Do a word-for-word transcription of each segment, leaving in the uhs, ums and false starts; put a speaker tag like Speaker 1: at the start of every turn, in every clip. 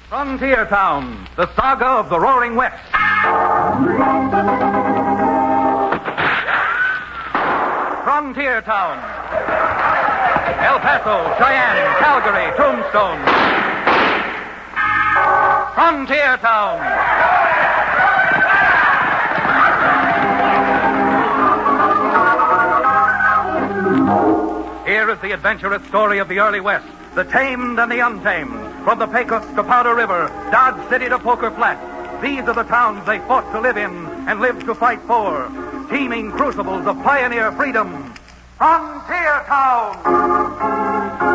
Speaker 1: Frontier Town, the saga of the Roaring West. Frontier Town. El Paso, Cheyenne, Calgary, Tombstone. Frontier Town. Here is the adventurous story of the early West, the tamed and the untamed. From the Pecos to Powder River, Dodge City to Poker Flat. These are the towns they fought to live in and lived to fight for. Teeming crucibles of pioneer freedom. Frontier Town!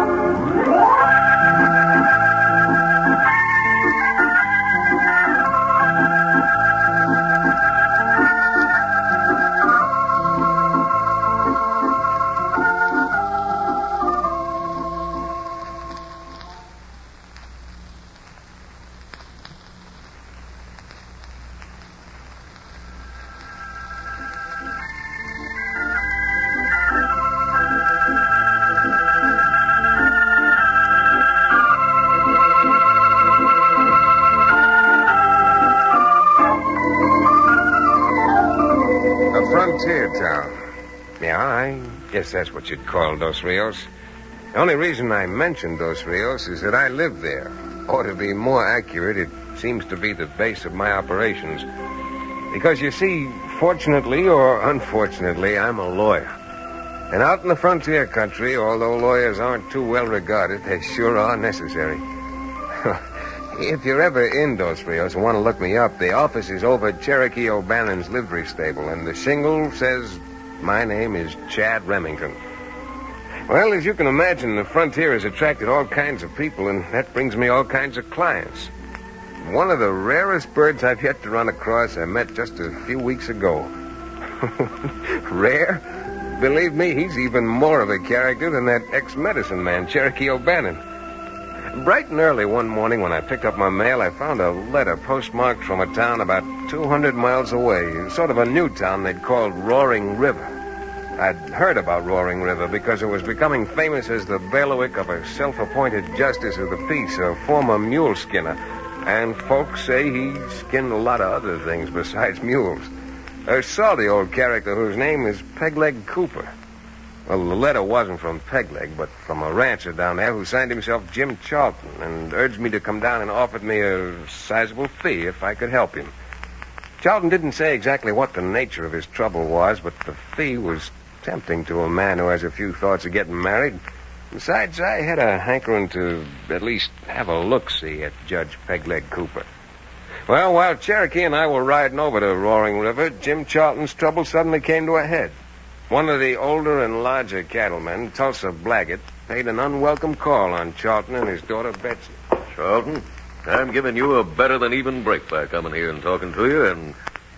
Speaker 2: Frontier Town. Yeah, I guess that's what you'd call Dos Rios. The only reason I mentioned Dos Rios is that I live there. Or to be more accurate, it seems to be the base of my operations. Because you see, fortunately or unfortunately, I'm a lawyer. And out in the frontier country, although lawyers aren't too well regarded, they sure are necessary. If you're ever in Dos Rios and want to look me up, the office is over at Cherokee O'Bannon's livery stable, and the shingle says my name is Chad Remington. Well, as you can imagine, the frontier has attracted all kinds of people, and that brings me all kinds of clients. One of the rarest birds I've yet to run across I met just a few weeks ago. Rare? Believe me, he's even more of a character than that ex-medicine man, Cherokee O'Bannon. Bright and early one morning when I picked up my mail, I found a letter postmarked from a town about two hundred miles away, sort of a new town they'd called Roaring River. I'd heard about Roaring River because it was becoming famous as the bailiwick of a self-appointed justice of the peace, a former mule skinner. And folks say he skinned a lot of other things besides mules. A salty old character whose name is Pegleg Cooper. Well, the letter wasn't from Pegleg, but from a rancher down there who signed himself Jim Charlton and urged me to come down and offered me a sizable fee if I could help him. Charlton didn't say exactly what the nature of his trouble was, but the fee was tempting to a man who has a few thoughts of getting married. Besides, I had a hankering to at least have a look-see at Judge Pegleg Cooper. Well, while Cherokee and I were riding over to Roaring River, Jim Charlton's trouble suddenly came to a head. One of the older and larger cattlemen, Tulsa Blaggett, paid an unwelcome call on Charlton and his daughter Betsy.
Speaker 3: Charlton, I'm giving you a better-than-even break by coming here and talking to you, and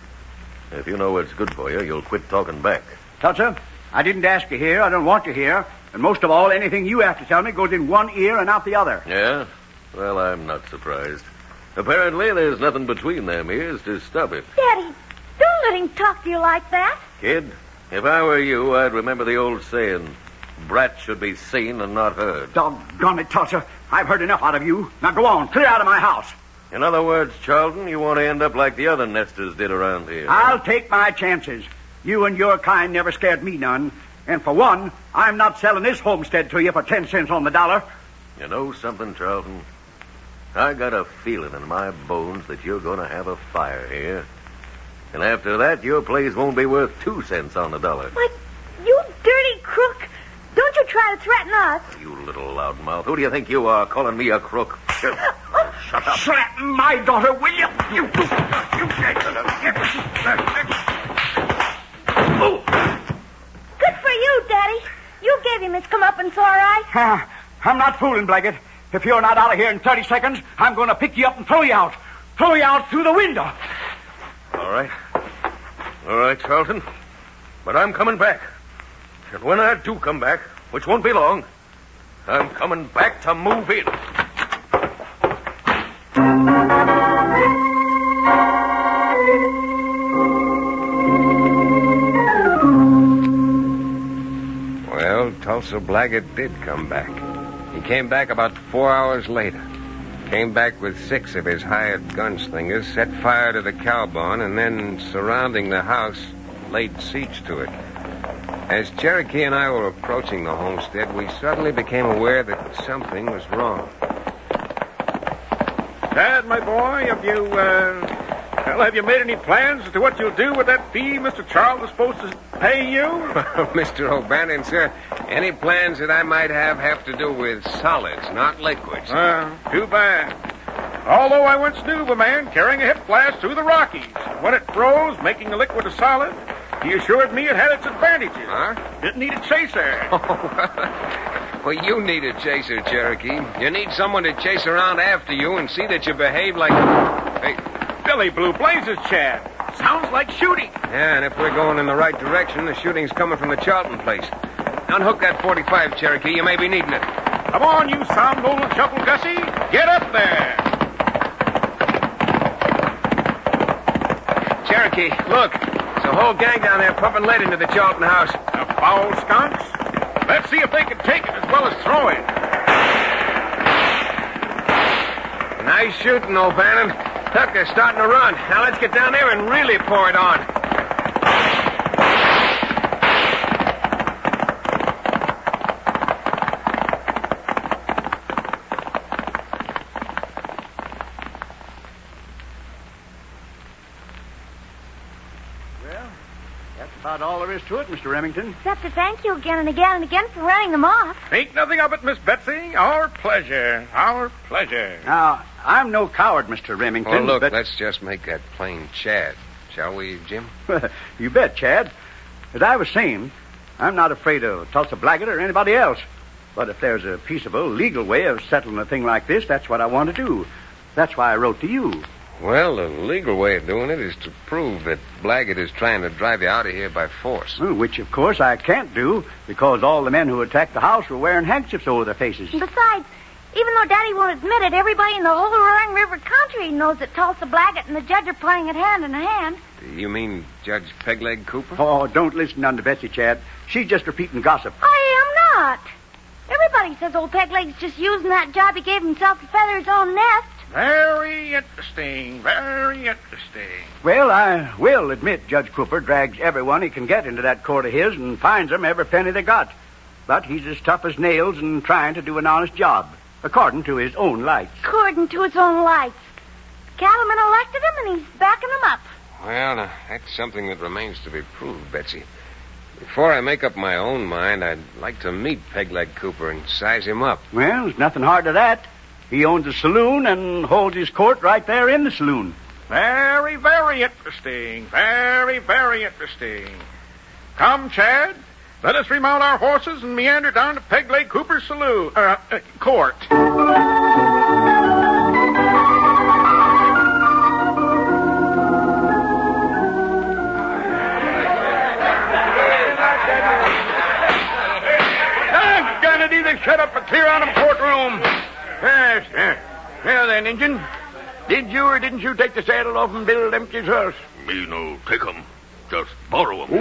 Speaker 3: if you know what's good for you, you'll quit talking back.
Speaker 4: Tulsa, I didn't ask you here. I don't want you here. And most of all, anything you have to tell me goes in one ear and out the other.
Speaker 3: Yeah? Well, I'm not surprised. Apparently, there's nothing between them ears to stop it.
Speaker 5: Daddy, don't let him talk to you like that.
Speaker 3: Kid, if I were you, I'd remember the old saying, brats should be seen and not heard.
Speaker 4: Doggone it, Tulsa. I've heard enough out of you. Now go on, clear out of my house.
Speaker 3: In other words, Charlton, you want to end up like the other nesters did around here.
Speaker 4: I'll take my chances. You and your kind never scared me none. And for one, I'm not selling this homestead to you for ten cents on the dollar.
Speaker 3: You know something, Charlton? I got a feeling in my bones that you're going to have a fire here. And after that, your place won't be worth two cents on the dollar.
Speaker 5: Why, you dirty crook. Don't you try to threaten us.
Speaker 3: You little loudmouth. Who do you think you are, calling me a crook? Shut, Shut up.
Speaker 4: Threaten my daughter, will you? You...
Speaker 5: you Good for you, Daddy. You gave him his comeuppance, all right.
Speaker 4: Uh, I'm not fooling, Blaggett. If you're not out of here in thirty seconds, I'm going to pick you up and throw you out. Throw you out through the window.
Speaker 3: All right. All right, Charlton. But I'm coming back. And when I do come back, which won't be long, I'm coming back to move in.
Speaker 2: Well, Tulsa Blaggett did come back. He came back about four hours later. came back with six of his hired gunslingers, set fire to the cow barn, and then, surrounding the house, laid siege to it. As Cherokee and I were approaching the homestead, we suddenly became aware that something was wrong.
Speaker 6: Dad, my boy, have you, uh, well, have you made any plans as to what you'll do with that fee Mister Charles is supposed to pay you?
Speaker 2: Mister O'Bannon, sir, any plans that I might have have to do with solids, not liquids.
Speaker 6: Uh, too bad. Although I once knew of a man carrying a hip blast through the Rockies, and when it froze, making the liquid a solid, he assured me it had its advantages.
Speaker 2: Huh?
Speaker 6: Didn't need a chaser.
Speaker 2: Well, you need a chaser, Cherokee. You need someone to chase around after you and see that you behave like... Hey.
Speaker 6: Billy Blue Blazes, Chad. Sounds like shooting.
Speaker 2: Yeah, and if we're going in the right direction, the shooting's coming from the Charlton place. Unhook that forty-five, Cherokee. You may be needing it.
Speaker 6: Come on, you somnolent shuffle Gussie. Get up there.
Speaker 2: Cherokee, look. There's a whole gang down there pumping lead into the Charlton house.
Speaker 6: The foul skunks. Let's see if they can take it as well as throw it.
Speaker 2: Nice shooting, O'Bannon. Look, they're starting to run. Now let's get down there and really pour it on.
Speaker 4: Well, that's about all there is to it, Mister Remington.
Speaker 5: Except to thank you again and again and again for running them off.
Speaker 6: Think nothing of it, Miss Betsy. Our pleasure. Our pleasure.
Speaker 4: Now, I'm no coward, Mister Remington.
Speaker 2: Well, look,
Speaker 4: but...
Speaker 2: let's just make that plain Chad. Shall we, Jim?
Speaker 4: You bet, Chad. As I was saying, I'm not afraid of Tulsa Blaggett or anybody else. But if there's a peaceable, legal way of settling a thing like this, that's what I want to do. That's why I wrote to you.
Speaker 2: Well, the legal way of doing it is to prove that Blaggett is trying to drive you out of here by force.
Speaker 4: Well, which, of course, I can't do, because all the men who attacked the house were wearing handkerchiefs over their faces.
Speaker 5: And besides, even though Daddy won't admit it, everybody in the whole Roaring River country knows that Tulsa Blaggett and the judge are playing at hand in hand.
Speaker 2: You mean Judge Pegleg Cooper?
Speaker 4: Oh, don't listen to Betsy, Chad. She's just repeating gossip.
Speaker 5: I am not. Everybody says old Pegleg's just using that job he gave himself to feather his own nest.
Speaker 6: Very interesting. Very interesting.
Speaker 4: Well, I will admit Judge Cooper drags everyone he can get into that court of his and finds them every penny they got. But he's as tough as nails and trying to do an honest job, according to his own lights.
Speaker 5: According to his own lights. Cattlemen elected him, and he's backing them up.
Speaker 2: Well, now, that's something that remains to be proved, Betsy. Before I make up my own mind, I'd like to meet Pegleg Cooper and size him up.
Speaker 4: Well, there's nothing hard to that. He owns a saloon and holds his court right there in the saloon.
Speaker 6: Very, very interesting. Very, very interesting. Come, Chad. Let us remount our horses and meander down to Pegleg Cooper's saloon, uh, uh, court. Kennedy, they shut up a clear out of courtroom. Yes, yes. Well then, Injun, did you or didn't you take the saddle off and Bill Empty's horse?
Speaker 3: Me no take 'em. Just borrow 'em.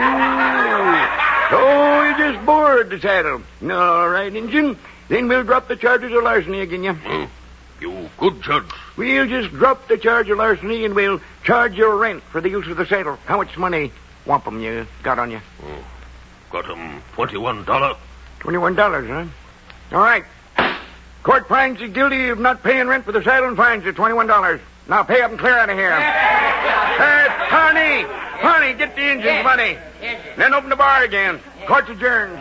Speaker 6: So you just borrowed the saddle. All right, Injun. Then we'll drop the charges of larceny again you.
Speaker 3: Hmm. You good judge.
Speaker 6: We'll just drop the charge of larceny and we'll charge your rent for the use of the saddle. How much money, wampum, you got on you?
Speaker 3: Oh. Got 'em twenty-one dollar.
Speaker 6: Twenty-one dollars, huh? All right. Court finds you guilty of not paying rent for the saddle and fines you twenty-one dollars. Now pay up and clear out of here. Hey, Parney! Parney, get the engine's yes. money. Yes, then open the bar again. Court's adjourned.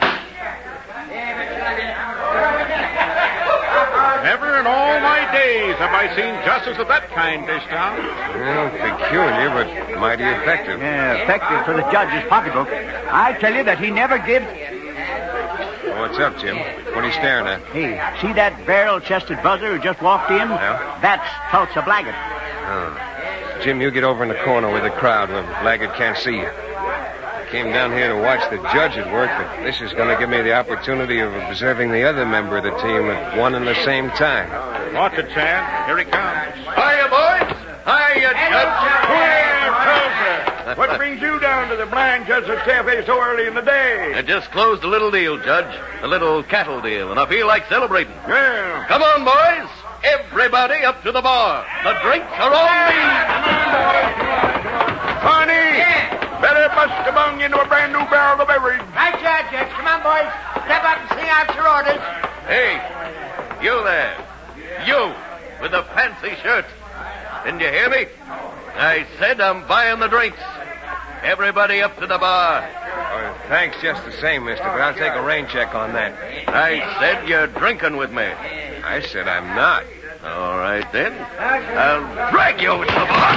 Speaker 6: Never in all my days have I seen justice of that kind this town.
Speaker 2: Well, peculiar, but mighty effective.
Speaker 4: Yeah, effective for the judge's pocketbook. I tell you that he never gives...
Speaker 2: Well, what's up, Jim? What are you staring at?
Speaker 4: Hey, see that barrel-chested buzzer who just walked in?
Speaker 2: Yeah?
Speaker 4: That's Tulsa Blaggett.
Speaker 2: Oh. Jim, you get over in the corner with the crowd where Blaggett can't see you. I came down here to watch the judge at work, but this is going to give me the opportunity of observing the other member of the team at one and the same time.
Speaker 6: Watch it, Chad. Here he comes.
Speaker 3: Hiya, boys. Hiya, Judge.
Speaker 6: Where, Tulsa? What brings you down to the blind judge's cafe so early in the day?
Speaker 3: I just closed a little deal, Judge. A little cattle deal, and I feel like celebrating.
Speaker 6: Well,
Speaker 3: come on, boys. Everybody up to the bar. The drinks are all me.
Speaker 6: Honey!
Speaker 7: Yeah.
Speaker 6: Better bust a bung into a brand new barrel of beverage.
Speaker 7: Right, Judge, Judge. Come on, boys. Step up and sing out your orders.
Speaker 3: Hey, you there. You, with the fancy shirt. Didn't you hear me? I said I'm buying the drinks. Everybody up to the bar.
Speaker 2: Well, thanks just the same, mister, but I'll take a rain check on that.
Speaker 3: I said you're drinking with me.
Speaker 2: I said I'm not.
Speaker 3: All right, then. I'll drag you over to the bar.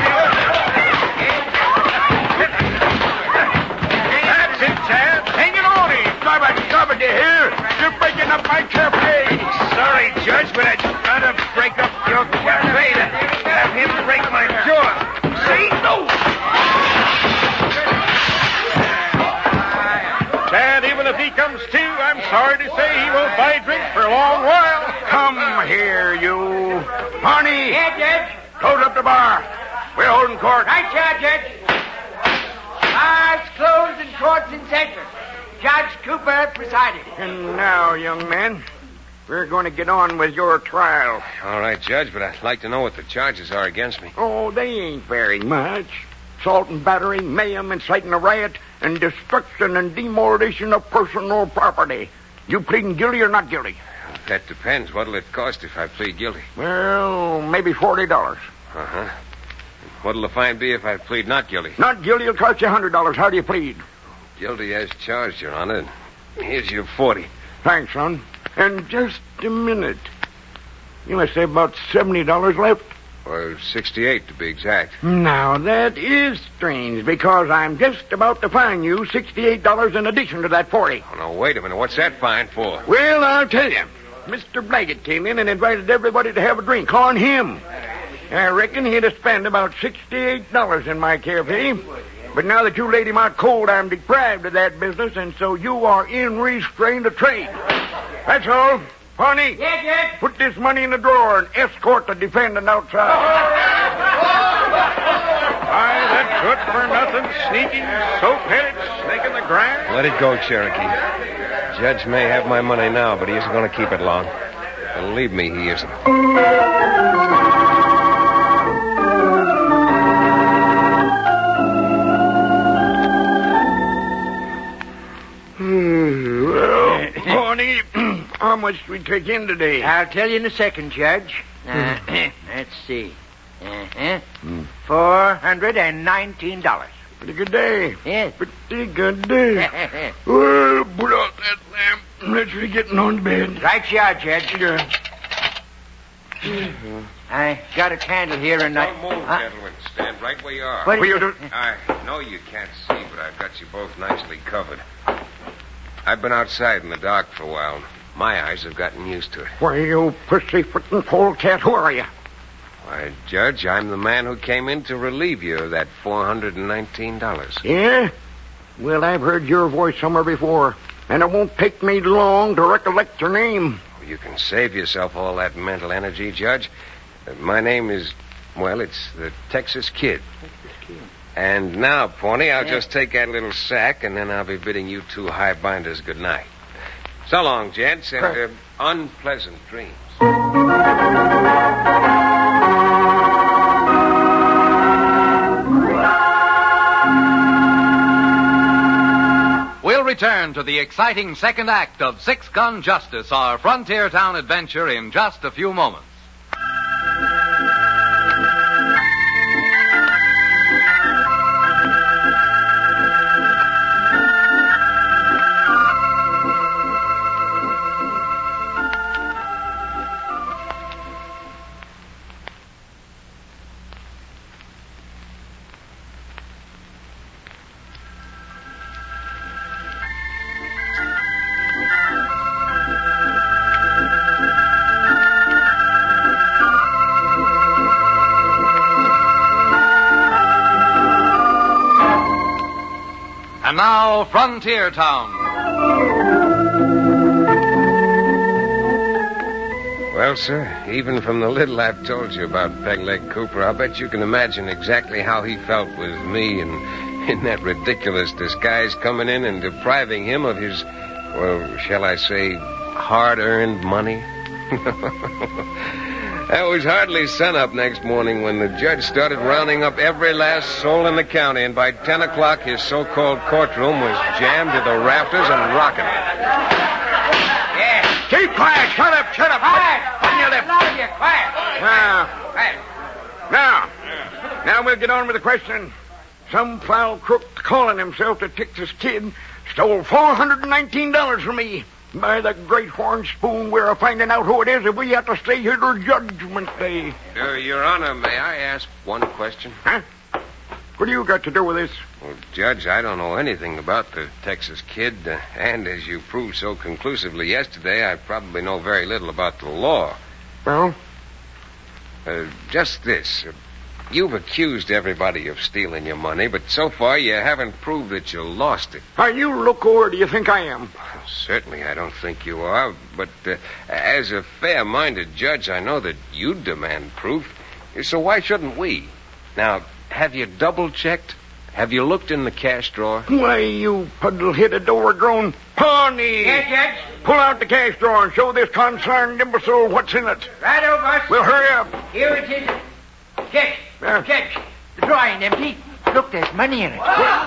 Speaker 6: That's it, Chad. Hang it on him. Stop it, stop it, you hear? You're breaking up my cafe.
Speaker 2: Sorry, Judge, but I'd rather break up your cafe than have him break my jaw. See? No!
Speaker 6: Chad, even if he comes to, I'm sorry to say he won't buy drinks for a long while. Come here, you. Barney,
Speaker 7: Yeah, Judge.
Speaker 6: close up the bar. We're holding court.
Speaker 7: Right, Judge, Judge. Bar's closed and court's in session. Judge Cooper presiding.
Speaker 6: And now, young man, we're going to get on with your trial.
Speaker 2: All right, Judge, but I'd like to know what the charges are against me.
Speaker 6: Oh, they ain't very much. Assault and battery, mayhem, inciting a riot, and destruction and demolition of personal property. You pleading guilty or not guilty?
Speaker 2: That depends. What'll it cost if I plead guilty?
Speaker 6: Well, maybe forty dollars.
Speaker 2: Uh-huh. What'll the fine be if I plead not guilty?
Speaker 6: Not guilty will cost you one hundred dollars. How do you plead?
Speaker 2: Guilty as charged, Your Honor. Here's your forty.
Speaker 6: Thanks, son. And just a minute. You must have about seventy dollars left.
Speaker 2: Or sixty-eight, to be exact.
Speaker 6: Now, that is strange, because I'm just about to fine you sixty-eight dollars in addition to that forty.
Speaker 2: Oh, no, wait a minute. What's that fine for?
Speaker 6: Well, I'll tell you. Mister Blaggett came in and invited everybody to have a drink on him. I reckon he'd have spent about sixty-eight dollars in my cafe. But now that you laid him out cold, I'm deprived of that business, and so you are in restraint of trade. That's all. Barney,
Speaker 7: Yeah, Judge.
Speaker 6: put this money in the drawer and escort the defendant outside. Why, that good for nothing, sneaking, soap-headed, snake in the grass.
Speaker 2: Let it go, Cherokee. Judge may have my money now, but he isn't going to keep it long. Believe me, he isn't.
Speaker 6: Well, Barney, how much do we take in today?
Speaker 7: I'll tell you in a second, Judge. Uh, let's see. Uh-huh. Four hundred and nineteen dollars.
Speaker 6: Pretty good day.
Speaker 7: Yes.
Speaker 6: Pretty good day. Well, put out that lamp. Let's be getting on to bed.
Speaker 7: Right you are, Judge.
Speaker 6: Yeah.
Speaker 7: I got a candle here and I...
Speaker 2: Don't move,
Speaker 7: Huh?
Speaker 2: gentlemen. Stand right where you are.
Speaker 7: What
Speaker 6: What
Speaker 7: is
Speaker 6: you do?
Speaker 7: it?
Speaker 2: I know you can't see, but I've got you both nicely covered. I've been outside in the dark for a while. My eyes have gotten used to it.
Speaker 6: Why, you pussyfooting polecat, who are you?
Speaker 2: Why, Judge, I'm the man who came in to relieve you of that four hundred nineteen dollars.
Speaker 6: Yeah? Well, I've heard your voice somewhere before, and it won't take me long to recollect your name.
Speaker 2: You can save yourself all that mental energy, Judge. Uh, My name is, well, it's the Texas Kid. And now, Pawnee, I'll just take that little sack, and then I'll be bidding you two high binders good night. So long, gents, and uh, unpleasant dreams.
Speaker 1: We'll return to the exciting second act of Six Gun Justice, our frontier town adventure, in just a few moments. And now, Frontier Town.
Speaker 2: Well, sir, even from the little I've told you about Pegleg Cooper, I'll bet you can imagine exactly how he felt with me and in that ridiculous disguise coming in and depriving him of his, well, shall I say, hard-earned money. That was hardly sunup next morning when the judge started rounding up every last soul in the county, and by ten o'clock his so-called courtroom was jammed to the rafters and rocking.
Speaker 6: Yeah. Keep quiet. Shut up. Shut up.
Speaker 7: Quiet.
Speaker 6: On your lip.
Speaker 7: Quiet. Quiet.
Speaker 6: Now,
Speaker 7: Quiet.
Speaker 6: now, now we'll get on with the question. Some foul crook calling himself the Texas Kid stole four hundred nineteen dollars from me. By the great horn spoon, we're finding out who it is if we have to stay here till Judgment Day.
Speaker 2: Uh, Your Honor, may I ask one question?
Speaker 6: Huh? What do you got to do with this?
Speaker 2: Well, Judge, I don't know anything about the Texas Kid, uh, and as you proved so conclusively yesterday, I probably know very little about the law.
Speaker 6: Well?
Speaker 2: Uh, just this. Uh, you've accused everybody of stealing your money, but so far you haven't proved that you lost it.
Speaker 6: Are you loco, or do you think I am?
Speaker 2: Well, certainly I don't think you are, but uh, as a fair-minded judge, I know that you demand proof. So why shouldn't we? Now, have you double-checked? Have you looked in the cash drawer?
Speaker 6: Why, you puddle-headed, overgrown pony.
Speaker 7: Yes, Judge?
Speaker 6: Pull out the cash drawer and show this concerned imbecile what's in it.
Speaker 7: Right over, boss.
Speaker 6: Well, hurry up.
Speaker 7: Here it is. Judge.
Speaker 6: Yeah.
Speaker 7: Judge. The drawer ain't empty. Look, there's money in it.
Speaker 6: You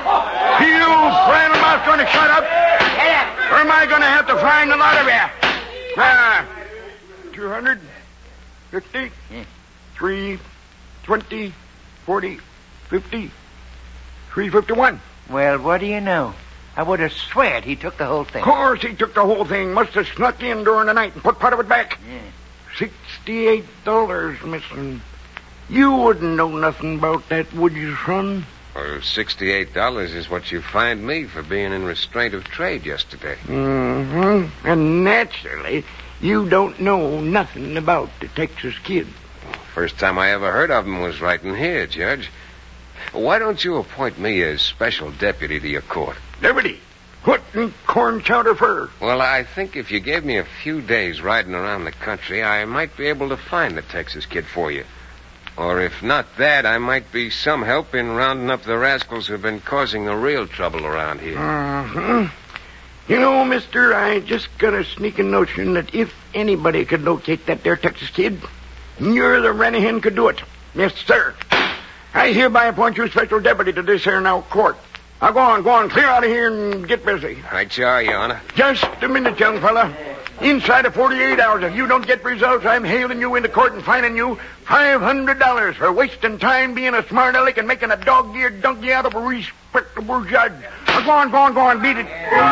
Speaker 6: flannel mouth going to shut up?
Speaker 7: Get up.
Speaker 6: Or am I going to have to find a lot of you? Ah, two hundred, fifty,
Speaker 7: Yeah.
Speaker 6: three, twenty, forty, fifty, three fifty-one.
Speaker 7: Well, what do you know? I would have sweared he took the whole thing.
Speaker 6: Of course he took the whole thing. Must have snuck in during the night and put part of it back.
Speaker 7: Yeah.
Speaker 6: Sixty-eight dollars missing. You wouldn't know nothing about that, would you, son?
Speaker 2: Well, sixty-eight dollars is what you fined me for being in restraint of trade yesterday.
Speaker 6: Mm-hmm. And naturally, you don't know nothing about the Texas Kid.
Speaker 2: First time I ever heard of him was right in here, Judge. Why don't you appoint me as special deputy to your court?
Speaker 6: Deputy, what in corn chowder for?
Speaker 2: Well, I think if you gave me a few days riding around the country, I might be able to find the Texas Kid for you. Or if not that, I might be some help in rounding up the rascals who've been causing the real trouble around here.
Speaker 6: Mm-hmm. You know, mister, I just got a sneaking notion that if anybody could locate that there Texas Kid, you're the Renihan could do it. Yes, sir. I hereby appoint you special deputy to this here now court. Now, go on, go on, clear out of here and get busy.
Speaker 2: Right, you are, Your Honor.
Speaker 6: Just a minute, young fella. Inside of forty-eight hours, if you don't get results, I'm hailing you into court and fining you five hundred dollars for wasting time being a smart aleck and making a dog-eared donkey out of a respectable judge. Now, go on, go on, go on, beat it.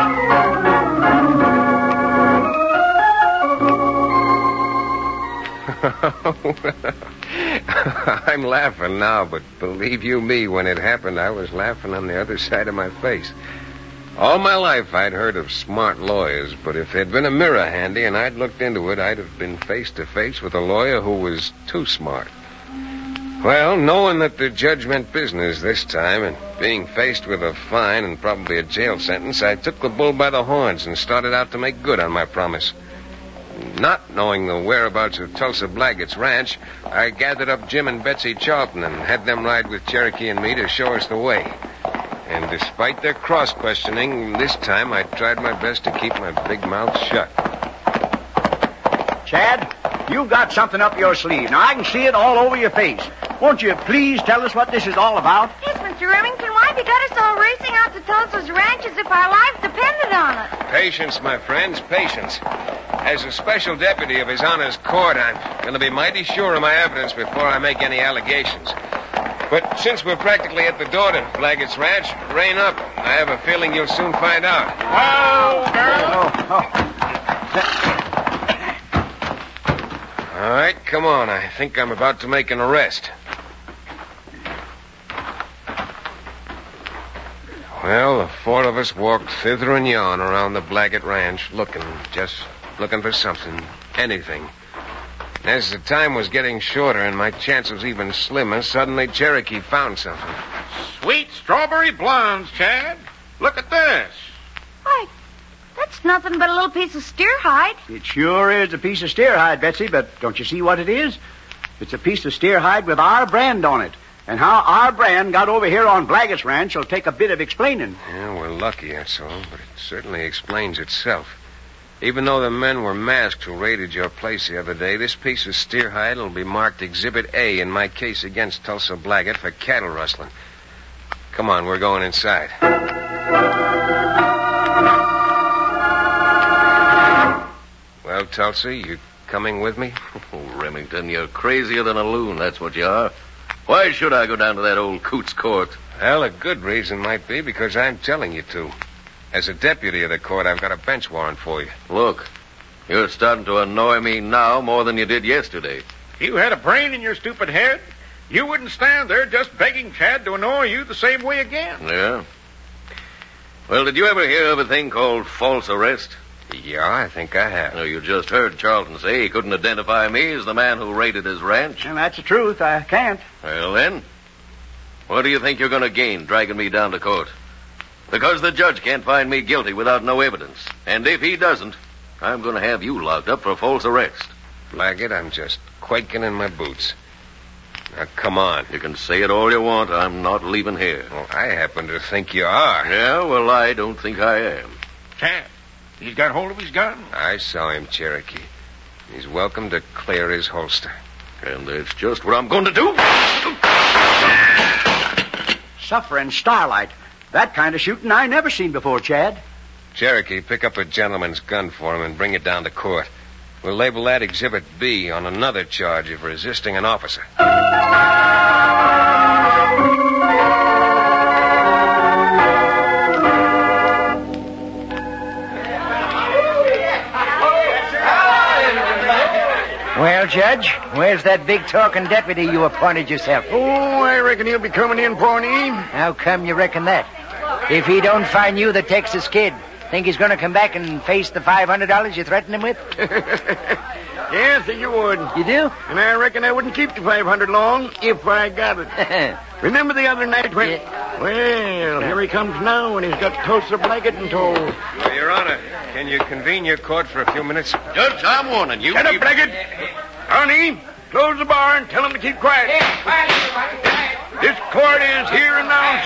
Speaker 2: I'm laughing now, but believe you me, when it happened, I was laughing on the other side of my face. All my life I'd heard of smart lawyers, but if there'd been a mirror handy and I'd looked into it, I'd have been face to face with a lawyer who was too smart. Well, knowing that the judge meant business this time and being faced with a fine and probably a jail sentence, I took the bull by the horns and started out to make good on my promise. Not knowing the whereabouts of Tulsa Blaggett's ranch, I gathered up Jim and Betsy Charlton and had them ride with Cherokee and me to show us the way. And despite their cross-questioning, this time I tried my best to keep my big mouth shut.
Speaker 4: Chad, you've got something up your sleeve. Now, I can see it all over your face. Won't you please tell us what this is all about?
Speaker 5: Yes, Mister Remington, why have you got us all racing out to Tulsa's ranch as if our lives depended on it?
Speaker 2: Patience, my friends, patience. As a special deputy of His Honor's court, I'm going to be mighty sure of my evidence before I make any allegations. But since we're practically at the door to Blaggett's ranch, rein up. I have a feeling you'll soon find out.
Speaker 6: Oh, girl.
Speaker 4: Oh, oh.
Speaker 2: All right, come on. I think I'm about to make an arrest. Well, the four of us walked thither and yon around the Blaggett ranch, looking, just looking for something, anything. As the time was getting shorter and my chance was even slimmer, suddenly Cherokee found something.
Speaker 6: Sweet strawberry blondes, Chad. Look at this.
Speaker 5: Why, that's nothing but a little piece of steer hide.
Speaker 4: It sure is a piece of steer hide, Betsy, but don't you see what it is? It's a piece of steer hide with our brand on it. And how our brand got over here on Blaggett's ranch will take a bit of explaining.
Speaker 2: Yeah, we're lucky, that's all, but it certainly explains itself. Even though the men were masked who raided your place the other day, this piece of steer hide will be marked Exhibit A in my case against Tulsa Blaggett for cattle rustling. Come on, we're going inside. Well, Tulsa, you coming with me?
Speaker 3: Oh, Remington, you're crazier than a loon, that's what you are. Why should I go down to that old coot's court?
Speaker 2: Well, a good reason might be because I'm telling you to. As a deputy of the court, I've got a bench warrant for you.
Speaker 3: Look, you're starting to annoy me now more than you did yesterday.
Speaker 6: If you had a brain in your stupid head, you wouldn't stand there just begging Chad to annoy you the same way again.
Speaker 3: Yeah? Well, did you ever hear of a thing called false arrest?
Speaker 2: Yeah, I think I have.
Speaker 3: No, you just heard Charlton say he couldn't identify me as the man who raided his ranch.
Speaker 4: And that's the truth. I can't.
Speaker 3: Well, then, what do you think you're going to gain dragging me down to court? Because the judge can't find me guilty without no evidence. And if he doesn't, I'm going to have you locked up for false arrest.
Speaker 2: Blaggett, I'm just quaking in my boots. Now, come on.
Speaker 3: You can say it all you want. I'm not leaving here.
Speaker 2: Well, I happen to think you are.
Speaker 3: Yeah, well, I don't think I am.
Speaker 6: Chad, he's got hold of his gun.
Speaker 2: I saw him, Cherokee. He's welcome to clear his holster.
Speaker 3: And that's just what I'm going to do.
Speaker 4: Suffering starlight. That kind of shooting I never seen before, Chad.
Speaker 2: Cherokee, pick up a gentleman's gun for him and bring it down to court. We'll label that Exhibit B on another charge of resisting an officer.
Speaker 7: Well, Judge, where's that big talking deputy you appointed yourself?
Speaker 6: Oh, I reckon he'll be coming in, Pawnee.
Speaker 7: How come you reckon that? If he don't find you the Texas Kid, think he's going to come back and face the five hundred dollars you threatened him with?
Speaker 6: Yes, you would.
Speaker 7: You do?
Speaker 6: And I reckon I wouldn't keep the five hundred long if I got it. Remember the other night when...
Speaker 7: Yeah.
Speaker 6: Well, here he comes now, and he's got Tulsa Blaggett in tow.
Speaker 2: Well, Your Honor, can you convene your court for a few minutes?
Speaker 3: Judge, I'm warning you.
Speaker 6: Get up, Blaggett. Honey, close the bar and tell him to keep quiet. This court is here and now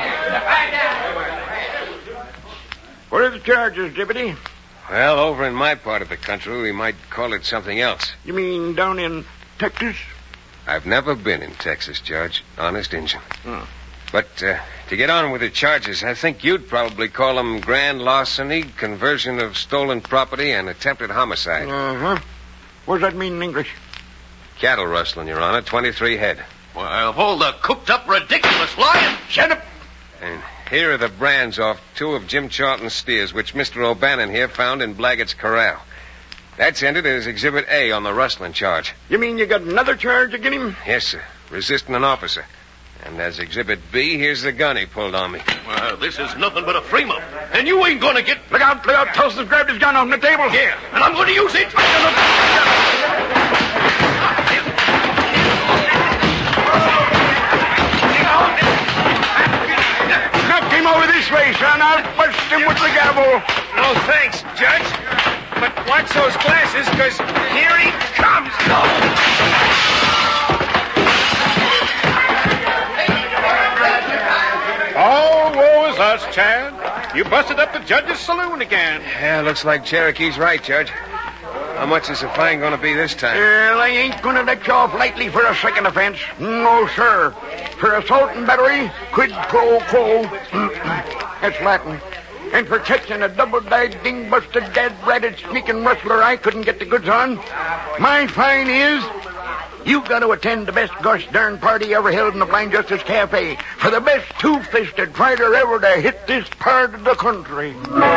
Speaker 6: sitting. What are the charges, Deputy?
Speaker 2: Well, over in my part of the country, we might call it something else.
Speaker 6: You mean down in Texas?
Speaker 2: I've never been in Texas, Judge. Honest Injun.
Speaker 6: Hmm.
Speaker 2: But uh, to get on with the charges, I think you'd probably call them grand larceny, conversion of stolen property, and attempted homicide.
Speaker 6: Uh-huh. What does that mean in English?
Speaker 2: Cattle rustling, Your Honor. twenty-three head.
Speaker 3: Well, of all the cooked-up, ridiculous lying...
Speaker 6: Shut up!
Speaker 2: And here are the brands off two of Jim Charlton's steers, which Mister O'Bannon here found in Blaggett's corral. That's entered as Exhibit A on the rustling charge.
Speaker 6: You mean you got another charge against him?
Speaker 2: Yes, sir. Resisting an officer. And as Exhibit B, here's the gun he pulled on me.
Speaker 3: Well, this is nothing but a frame-up. And you ain't going to get...
Speaker 6: Look out, look out. Tulsa's grabbed his gun off the table.
Speaker 3: Yeah, and I'm going to use it.
Speaker 6: Knock him over this way, son. I'll bust him with the gavel.
Speaker 1: No, thanks, Judge. But watch those glasses, because here he comes.
Speaker 6: Oh, woe is us, Chad. You busted up the judge's saloon again.
Speaker 2: Yeah, looks like Cherokee's right, Judge. How much is the fine going to be this time?
Speaker 6: Well, I ain't going to let you off lightly for a second offense. No, sir. For assault and battery, quid pro quo. That's Latin. And for catching a double-dyed, ding-busted, dad-ratted, sneaking rustler I couldn't get the goods on, my fine is... You got to attend the best gosh darn party ever held in the Blind Justice Cafe for the best two-fisted fighter ever to hit this part of the country.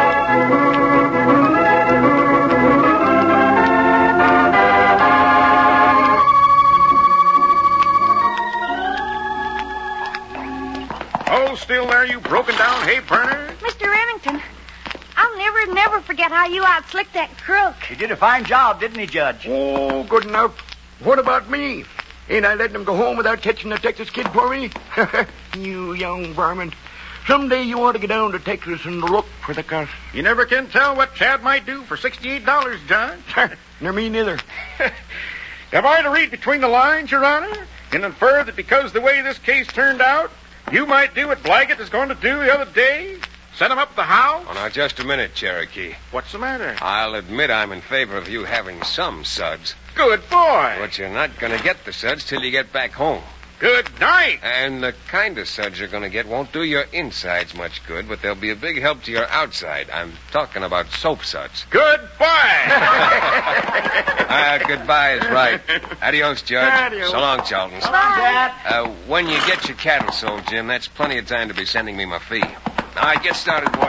Speaker 6: Oh, still there, you broken down hay burner?
Speaker 5: Mister Remington, I'll never, never forget how you outslicked that crook.
Speaker 4: He did a fine job, didn't he, Judge?
Speaker 6: Oh, good enough. What about me? Ain't I letting him go home without catching the Texas Kid for me? You young varmint. Someday you ought to get down to Texas and look for the cuss.
Speaker 8: You never can tell what Chad might do for sixty-eight dollars, John.
Speaker 6: Nor me neither.
Speaker 8: Am I to read between the lines, Your Honor, and infer that because the way this case turned out, you might do what Blaggett is going to do the other day? Set him up the house?
Speaker 2: Oh, now, just a minute, Cherokee.
Speaker 8: What's the matter?
Speaker 2: I'll admit I'm in favor of you having some suds.
Speaker 8: Good boy.
Speaker 2: But you're not going to get the suds till you get back home.
Speaker 8: Good night.
Speaker 2: And the kind of suds you're going to get won't do your insides much good, but they'll be a big help to your outside. I'm talking about soap suds.
Speaker 8: Goodbye.
Speaker 2: Ah, goodbye is right. Adios, Judge.
Speaker 8: Adios.
Speaker 2: So long, Charlton.
Speaker 5: So long, Dad.
Speaker 2: Uh, when you get your cattle sold, Jim, that's plenty of time to be sending me my fee. All right, get started, boy.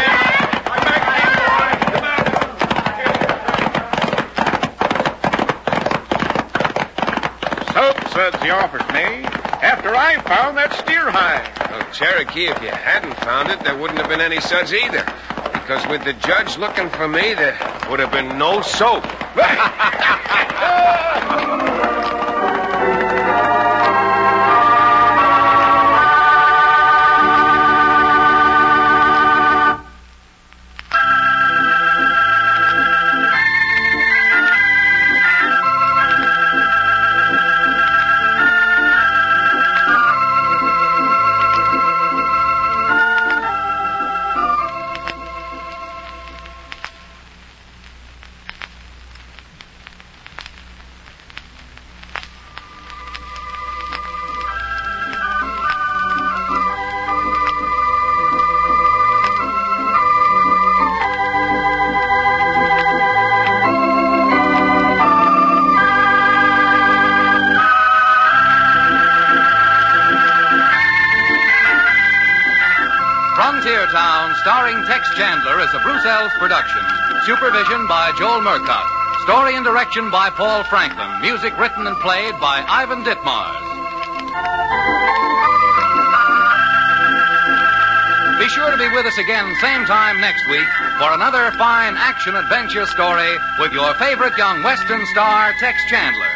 Speaker 8: Soap suds he offers me after I found that steer hide.
Speaker 2: Well, Cherokee, if you hadn't found it, there wouldn't have been any suds either. Because with the judge looking for me, there would have been no soap.
Speaker 1: Frontier Town, starring Tex Chandler, is a Bruce Elves production. Supervision by Joel Murcott. Story and direction by Paul Franklin. Music written and played by Ivan Ditmars. Be sure to be with us again same time next week for another fine action-adventure story with your favorite young Western star, Tex Chandler.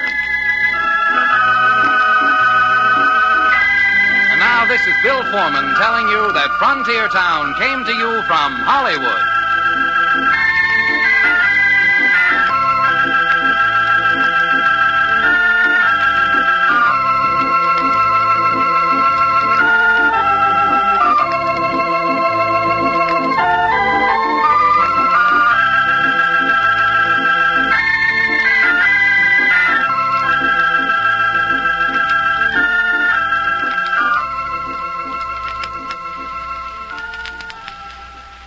Speaker 1: Now, this is Bill Foreman telling you that Frontier Town came to you from Hollywood.